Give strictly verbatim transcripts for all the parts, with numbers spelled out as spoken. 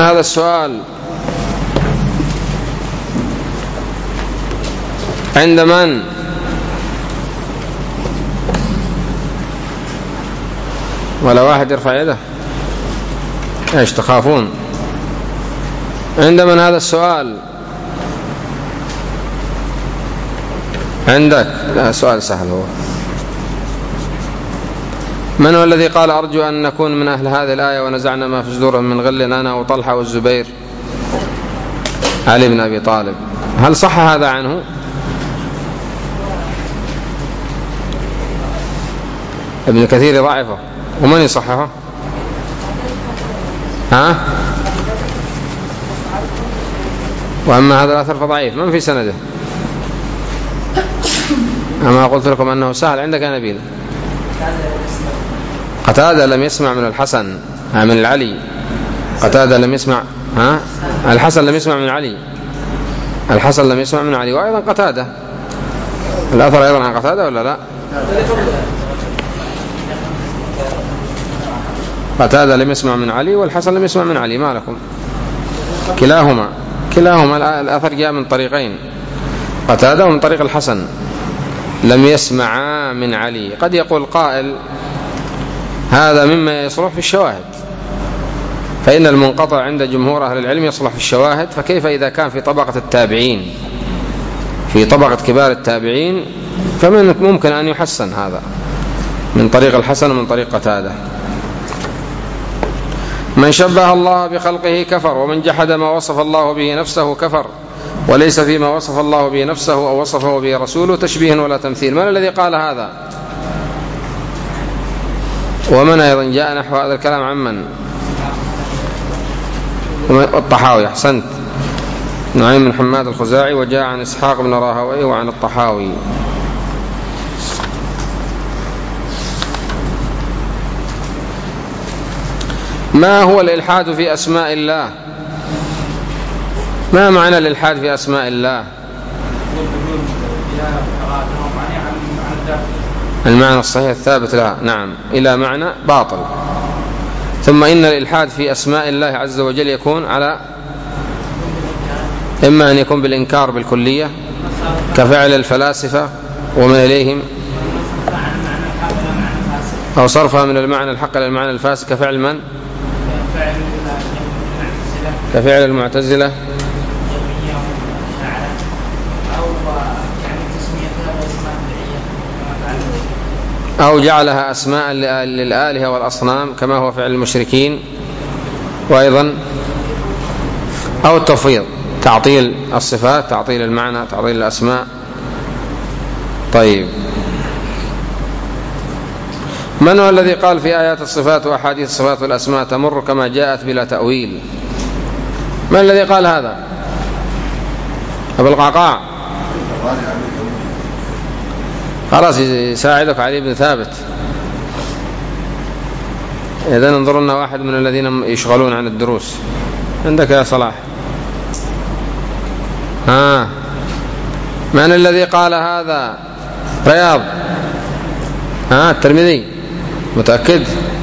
هذا السؤال؟ عند من؟ ولا واحد يرفع يده؟ ايش تخافون؟ عند من هذا السؤال؟ عندك؟ لا، سؤال سهل هو. من هو الذي قال أرجو أن نكون من أهل هذه الآية ونزعنا ما في صدورهم من غل أنا وطلحة والزبير؟ علي بن أبي طالب. هل صح هذا عنه؟ ابن كثير ضعفه، ومن يصححه؟ ها؟ وأما هذا الأثر فضعيف، من في سنده؟ أما قلت لكم أنه سهل. عندك يا نبيل؟ قتادة لم يسمع من الحسن من العلي. قتادة لم يسمع. ها؟ الحسن لم يسمع من علي. الحسن لم يسمع من علي، وأيضا قتادة. الأثر أيضا عن قتادة ولا لا؟ قتادة لم يسمع من علي والحسن لم يسمع من علي. ما لكم؟ كلاهما كلاهما الأثر جاء من طريقين، قتادة ومن طريق الحسن، لم يسمع من علي. قد يقول قائل هذا مما يصلح في الشواهد، فإن المنقطع عند جمهور أهل العلم يصلح في الشواهد، فكيف إذا كان في طبقة التابعين، في طبقة كبار التابعين، فمن ممكن أن يحسن هذا من طريق الحسن ومن طريق قتادة. من شبه الله بخلقه كفر، ومن جحد ما وصف الله به نفسه كفر، وليس فيما وصف الله به نفسه أو وصفه به رسوله تشبيه ولا تمثيل. من الذي قال هذا؟ ومن أيضا جاء نحو هذا الكلام عمن؟ الطحاوي. أحسنت، نعيم بن حماد الخزاعي، وجاء عن إسحاق بن راهويه وعن الطحاوي. ما هو الإلحاد في أسماء الله؟ ما معنى الإلحاد في أسماء الله؟ المعنى الصحيح الثابت لها، نعم، إلى معنى باطل. ثم إن الإلحاد في أسماء الله عز وجل يكون على إما أن يكون بالإنكار بالكلية كفعل الفلاسفة ومن إليهم، أو صرفها من المعنى الحق إلى المعنى الفاسد كفعل من؟ كفعل المعتزلة، أو جعلها أسماء للآلهة والأصنام كما هو فعل المشركين، وأيضا أو التفويض، تعطيل الصفات، تعطيل المعنى، تعطيل الأسماء. طيب، من هو الذي قال في آيات الصفات وأحاديث الصفات والأسماء تمر كما جاءت بلا تأويل؟ من الذي قال هذا؟ أبو القعقاع. خلاص، يساعدك علي بن ثابت. إذن انظر لنا واحد من الذين يشغلون عن الدروس. عندك يا صلاح؟ ها، من الذي قال هذا؟ رياض. ها، الترمذي. متأكد؟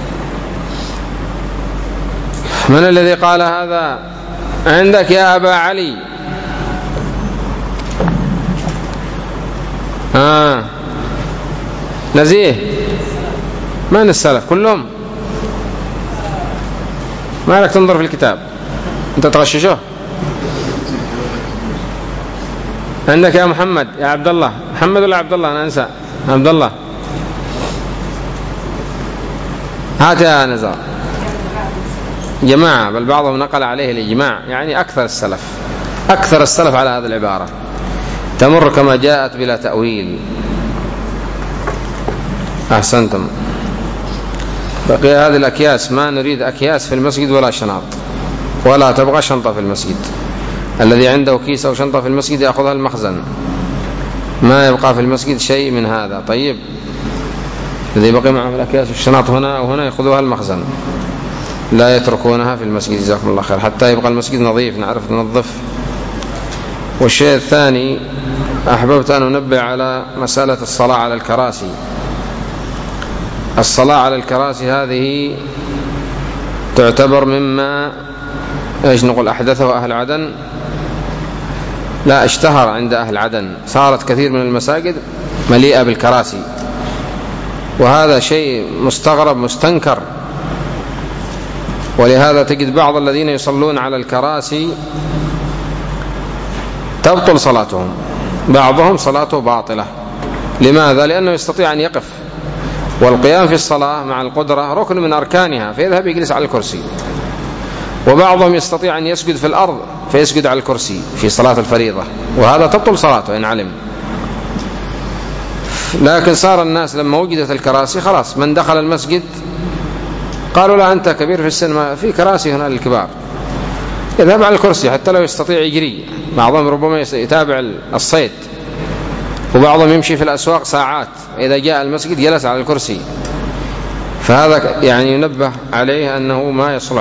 من الذي قال هذا؟ عندك يا أبا علي؟ ها، نزيه. من السلف كلهم؟ ما لك تنظر في الكتاب، أنت تغششه. عندك يا محمد، يا عبد الله. محمد ولا عبد الله؟ أنا أنسى. عبد الله. هات يا نزار. جماعة، بل بعضهم نقل عليه الإجماع، يعني أكثر السلف أكثر السلف على هذه العبارة، تمر كما جاءت بلا تأويل. أحسنتم. بقي هذه الأكياس، ما نريد أكياس في المسجد ولا شنط، ولا تبغى شنطة في المسجد. الذي عنده كيس أو شنطة في المسجد يأخذها المخزن، ما يبقى في المسجد شيء من هذا. طيب، الذي بقي معه الأكياس والشنط هنا وهنا يأخذوها المخزن، لا يتركونها في المسجد. جزاكم الله خير، حتى يبقى المسجد نظيف، نعرف ننظف. والشيء الثاني، أحببت أن أنبه على مسألة الصلاة على الكراسي. الصلاة على الكراسي هذه تعتبر مما ايش نقول أحدثه أهل عدن؟ لا، اشتهر عند أهل عدن، صارت كثير من المساجد مليئة بالكراسي، وهذا شيء مستغرب مستنكر. ولهذا تجد بعض الذين يصلون على الكراسي تبطل صلاتهم، بعضهم صلاته باطلة. لماذا؟ لأنه يستطيع أن يقف، والقيام في الصلاة مع القدرة ركن من أركانها، فيذهب يجلس على الكرسي. وبعضهم يستطيع أن يسجد في الأرض فيسجد على الكرسي في صلاة الفريضة، وهذا تبطل صلاته إن علم. لكن صار الناس لما وجدت الكراسي خلاص، من دخل المسجد قالوا لا أنت كبير في السن، في كراسي هنا للكبار، يذهب على الكرسي حتى لو يستطيع يجري. بعضهم ربما يتابع الصيد، وبعضهم يمشي في الأسواق ساعات، إذا جاء المسجد جلس على الكرسي. فهذا يعني ينبه عليه أنه ما يصلح،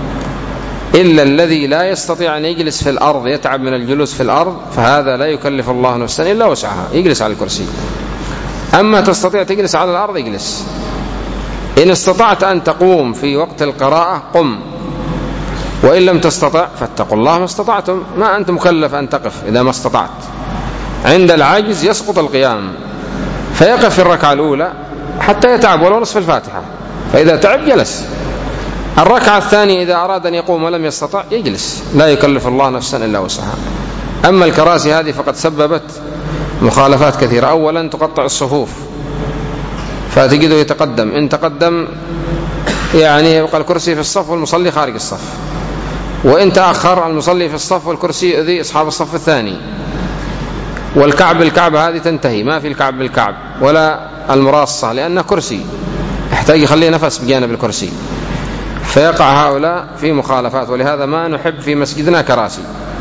إلا الذي لا يستطيع أن يجلس في الأرض، يتعب من الجلوس في الأرض، فهذا لا يكلف الله نفسا إلا وسعها، يجلس على الكرسي. أما تستطيع تجلس على الأرض اجلس. إن استطعت أن تقوم في وقت القراءة قم، وإن لم تستطع فاتقوا الله ما استطعتم، ما أنت مكلف أن تقف إذا ما استطعت. عند العاجز يسقط القيام، فيقف في الركعة الأولى حتى يتعب ولو نصف الفاتحة، فإذا تعب جلس. الركعة الثانية إذا أراد أن يقوم ولم يستطع يجلس، لا يكلف الله نفسا إلا وسعها. أما الكراسي هذه فقد سببت مخالفات كثيرة. أولا تقطع الصفوف، فتجده يتقدم، إن تقدم يعني يبقى الكرسي في الصف والمصلي خارج الصف، وإن تأخر المصلي في الصف والكرسي يؤذي أصحاب الصف الثاني. والكعب بالكعب هذه تنتهي، ما في الكعب بالكعب ولا المراصة، لأنه كرسي يحتاج يخليه نفس بجانب الكرسي، فيقع هؤلاء في مخالفات. ولهذا ما نحب في مسجدنا كراسي،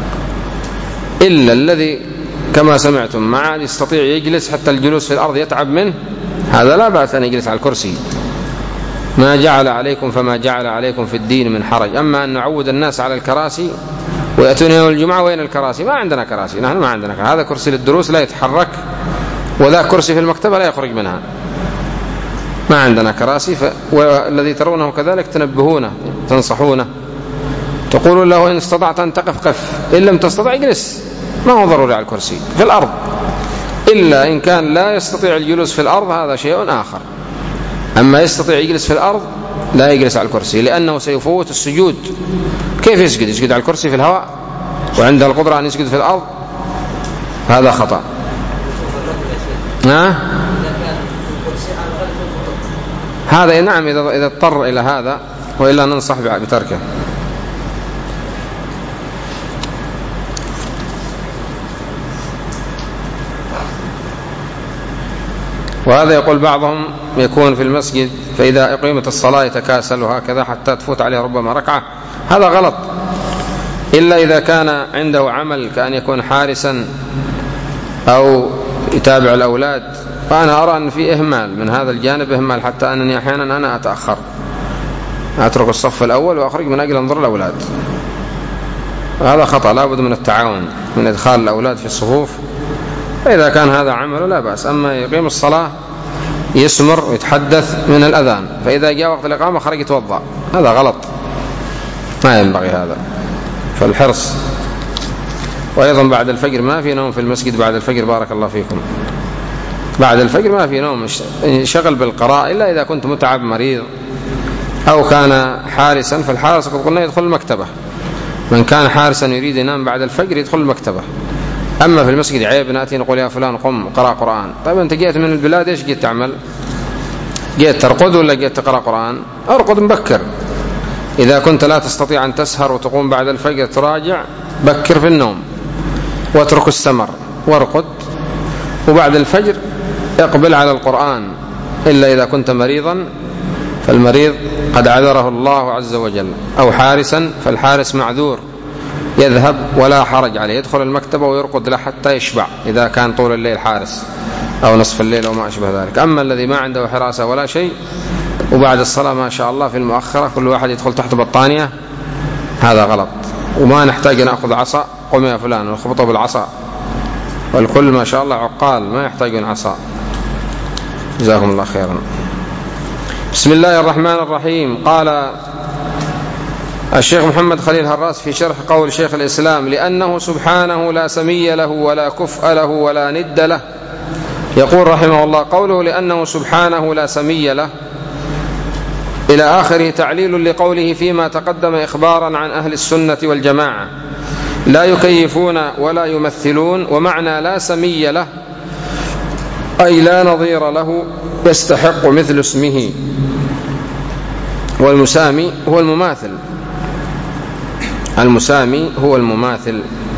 إلا الذي كما سمعتم ما عاد يستطيع يجلس، حتى الجلوس في الأرض يتعب منه، هذا لا بأس أن يجلس على الكرسي. ما جعل عليكم فما جعل عليكم في الدين من حرج. أما أن نعود الناس على الكراسي ويأتون يوم الجمعة وين الكراسي؟ ما عندنا كراسي، نحن ما عندنا كراسي. هذا كرسي للدروس لا يتحرك، وذا كرسي في المكتبة لا يخرج منها، ما عندنا كراسي. ف... والذي ترونه كذلك تنبهونه تنصحونه، تقولون له إن استطعت أن تقف قف، إن لم تستطع اجلس، ما هو ضروري على الكرسي في الأرض، إلا إن كان لا يستطيع الجلوس في الأرض هذا شيء آخر. أما يستطيع يجلس في الأرض لا يجلس على الكرسي، لأنه سيفوت السجود. كيف يسجد؟ يسجد على الكرسي في الهواء وعنده القدرة أن يسجد في الأرض؟ هذا خطأ. ها؟ هذا نعم إذا إذا اضطر إلى هذا، وإلا ننصح بتركه. وهذا يقول بعضهم يكون في المسجد فإذا أقيمت الصلاة يتكاسل وهكذا حتى تفوت عليه ربما ركعة، هذا غلط، إلا إذا كان عنده عمل كأن يكون حارسا أو يتابع الأولاد. فأنا أرى أن في إهمال من هذا الجانب، إهمال حتى أنني أحيانا أنا أتأخر، أترك الصف الأول وأخرج من أجل أنظر الأولاد، هذا خطأ. لا بد من التعاون، من إدخال الأولاد في الصفوف. فإذا كان هذا عمله لا بأس. أما يقيم الصلاة يسمر ويتحدث من الأذان، فإذا جاء وقت الإقامة خرج يتوضأ، هذا غلط، ما ينبغي هذا. فالحرص. وأيضا بعد الفجر ما في نوم في المسجد بعد الفجر، بارك الله فيكم، بعد الفجر ما في نوم، شغل بالقراءة، إلا إذا كنت متعب مريض أو كان حارسا. فالحارس قد قلنا يدخل المكتبة، من كان حارسا يريد ينام بعد الفجر يدخل المكتبة. أما في المسجد عيب نأتي نقول يا فلان قم قرأ قرآن. طيب أنت جئت من البلاد إيش جئت تعمل؟ جئت ترقد ولا جئت تقرأ قرآن؟ أرقد مبكر. إذا كنت لا تستطيع أن تسهر وتقوم بعد الفجر تراجع، بكر في النوم واترك السمر وارقد، وبعد الفجر اقبل على القرآن. إلا إذا كنت مريضا فالمريض قد عذره الله عز وجل، أو حارسا فالحارس معذور يذهب ولا حرج عليه، يدخل المكتبة ويرقد له حتى يشبع إذا كان طول الليل حارس أو نصف الليل أو ما أشبه ذلك. أما الذي ما عنده حراسة ولا شيء وبعد الصلاة ما شاء الله في المؤخرة كل واحد يدخل تحت بطانية، هذا غلط. وما نحتاج أن نأخذ عصا، قم يا فلان ونخبطه بالعصا، والكل ما شاء الله عقال ما يحتاجون عصا. جزاكم الله خيرا. بسم الله الرحمن الرحيم. قال الشيخ محمد خليل هراس في شرح قول شيخ الإسلام لأنه سبحانه لا سمي له ولا كفء له ولا ند له، يقول رحمه الله: قوله لأنه سبحانه لا سمي له إلى آخره تعليل لقوله فيما تقدم إخبارا عن أهل السنة والجماعة لا يكيفون ولا يمثلون، ومعنى لا سمي له أي لا نظير له يستحق مثل اسمه، والمسامي هو المماثل، المسامي هو المماثل.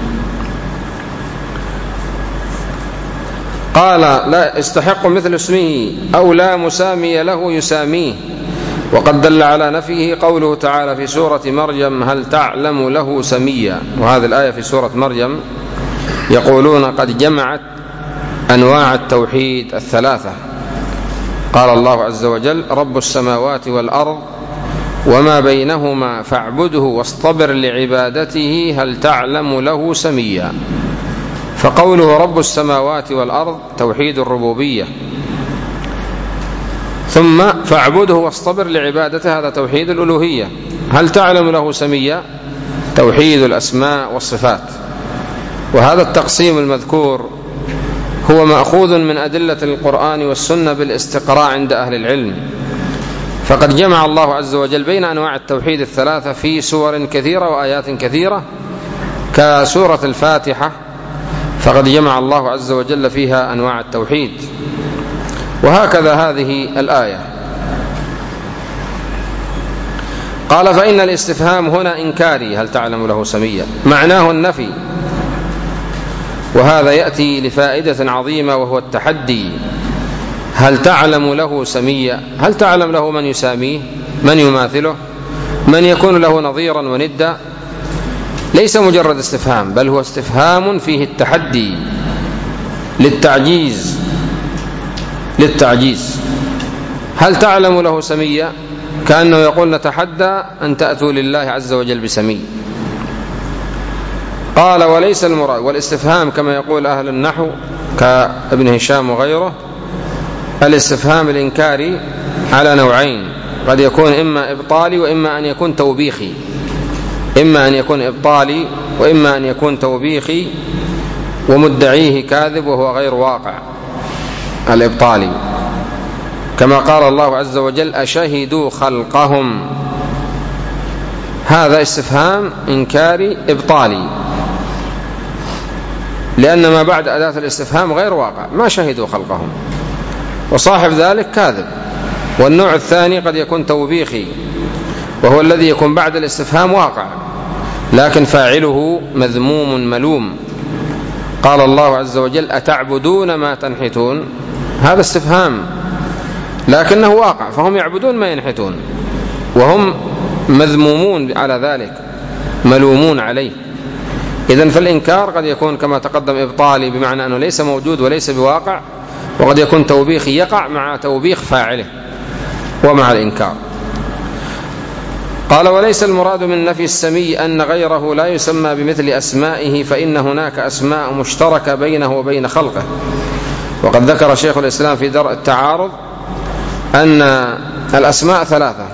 قال: لا يستحق مثل اسمه أو لا مسامي له يساميه. وقد دل على نفيه قوله تعالى في سورة مريم: هل تعلم له سميا. وهذه الآية في سورة مريم يقولون قد جمعت أنواع التوحيد الثلاثة. قال الله عز وجل: رب السماوات والأرض وما بينهما فاعبده واصطبر لعبادته هل تعلم له سميا. فقوله رب السماوات والأرض توحيد الربوبية، ثم فاعبده واصطبر لعبادته هذا توحيد الألوهية. هل تعلم له سميا توحيد الأسماء والصفات. وهذا التقسيم المذكور هو مأخوذ من أدلة القرآن والسنة بالاستقراء عند أهل العلم، فقد جمع الله عز وجل بين أنواع التوحيد الثلاثة في سور كثيرة وآيات كثيرة، كسورة الفاتحة فقد جمع الله عز وجل فيها أنواع التوحيد، وهكذا هذه الآية. قال: فإن الاستفهام هنا إنكاري هل تعلم له سميا، معناه النفي، وهذا يأتي لفائدة عظيمة وهو التحدي. هل تعلم له سميا، هل تعلم له من يساميه، من يماثله، من يكون له نظيرا وندا؟ ليس مجرد استفهام، بل هو استفهام فيه التحدي للتعجيز للتعجيز هل تعلم له سميا، كأنه يقول نتحدى أن تأتوا لله عز وجل بسمي. قال: وليس المراد، والاستفهام كما يقول أهل النحو كابن هشام وغيره، الاستفهام الإنكاري على نوعين، قد يكون إما إبطالي وإما أن يكون توبيخي، إما أن يكون إبطالي وإما أن يكون توبيخي، ومدعيه كاذب وهو غير واقع. الإبطالي كما قال الله عز وجل: أشهدوا خلقهم، هذا استفهام إنكاري إبطالي، لأن ما بعد أداة الاستفهام غير واقع، ما شهدوا خلقهم، وصاحب ذلك كاذب. والنوع الثاني قد يكون توبيخي، وهو الذي يكون بعد الاستفهام واقع لكن فاعله مذموم ملوم. قال الله عز وجل: أتعبدون ما تنحتون، هذا استفهام لكنه واقع، فهم يعبدون ما ينحتون وهم مذمومون على ذلك، ملومون عليه. إذن فالإنكار قد يكون كما تقدم إبطالي بمعنى أنه ليس موجود وليس بواقع، وقد يكون توبيخي يقع مع توبيخ فاعله ومع الإنكار. قال: وليس المراد من نفي السمي أن غيره لا يسمى بمثل أسمائه، فإن هناك أسماء مشتركة بينه وبين خلقه. وقد ذكر شيخ الإسلام في درء التعارض أن الأسماء ثلاثة: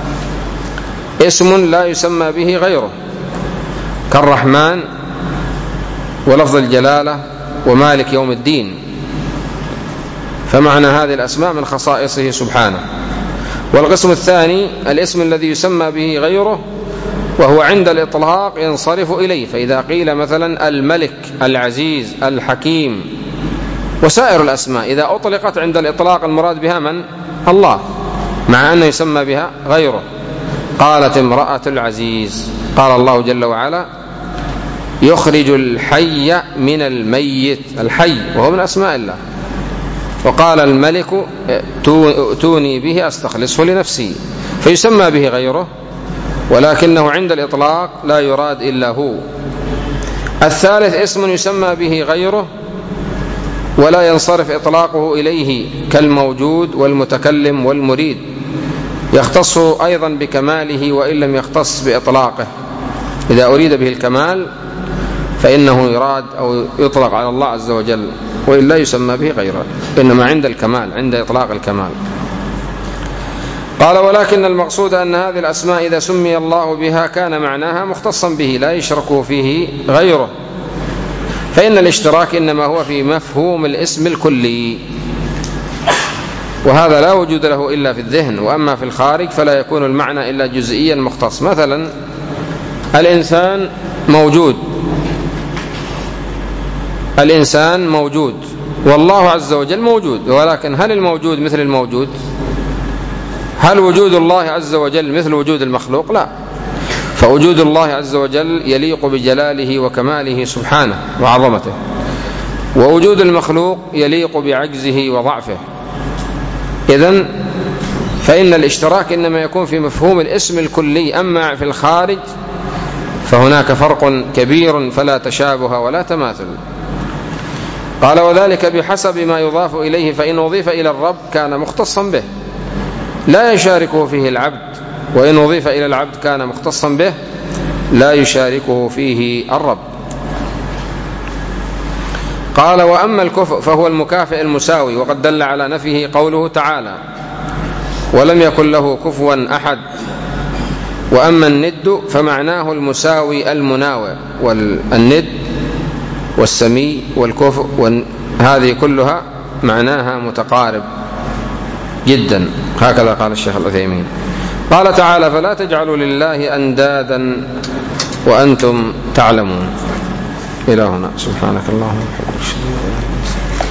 اسم لا يسمى به غيره كالرحمن ولفظ الجلالة ومالك يوم الدين، فمعنى هذه الأسماء من خصائصه سبحانه. والقسم الثاني الاسم الذي يسمى به غيره وهو عند الإطلاق ينصرف إليه، فإذا قيل مثلا الملك، العزيز، الحكيم، وسائر الأسماء إذا أطلقت عند الإطلاق المراد بها من؟ الله، مع أنه يسمى بها غيره. قالت امرأة العزيز، قال الله جل وعلا: يخرج الحي من الميت، الحي وهو من أسماء الله. وقال الملك: ائتوني به أستخلصه لنفسي، فيسمى به غيره ولكنه عند الإطلاق لا يراد إلا هو. الثالث اسم يسمى به غيره ولا ينصرف إطلاقه إليه كالموجود والمتكلم والمريد، يختص أيضا بكماله وإن لم يختص بإطلاقه. إذا أريد به الكمال فإنه يراد أو يطلق على الله عز وجل، وإلا يسمى به غيره، إنما عند الكمال، عند إطلاق الكمال. قال ولكن المقصود أن هذه الأسماء إذا سمي الله بها كان معناها مختصا به لا يشرك فيه غيره، فإن الاشتراك إنما هو في مفهوم الاسم الكلي، وهذا لا وجود له إلا في الذهن، وأما في الخارج فلا يكون المعنى إلا جزئيا مختص. مثلا الإنسان موجود، الإنسان موجود والله عز وجل موجود، ولكن هل الموجود مثل الموجود؟ هل وجود الله عز وجل مثل وجود المخلوق؟ لا، فوجود الله عز وجل يليق بجلاله وكماله سبحانه وعظمته، ووجود المخلوق يليق بعجزه وضعفه. إذن فإن الاشتراك إنما يكون في مفهوم الاسم الكلي، أما في الخارج فهناك فرق كبير فلا تشابه ولا تماثل. قال وذلك بحسب ما يضاف إليه، فإن أضيف إلى الرب كان مختصا به لا يشاركه فيه العبد، وإن أضيف إلى العبد كان مختصا به لا يشاركه فيه الرب. قال وأما الكفء فهو المكافئ المساوي، وقد دل على نفيه قوله تعالى ولم يكن له كفوا أحد. وأما الند فمعناه المساوي المناوئ، والند والسمي والكفء هذه كلها معناها متقارب جدا، هكذا قال الشيخ العثيمين. قال تعالى فلا تجعلوا لله أندادا وأنتم تعلمون. إلى هنا، سبحانك اللهم وبحمدك.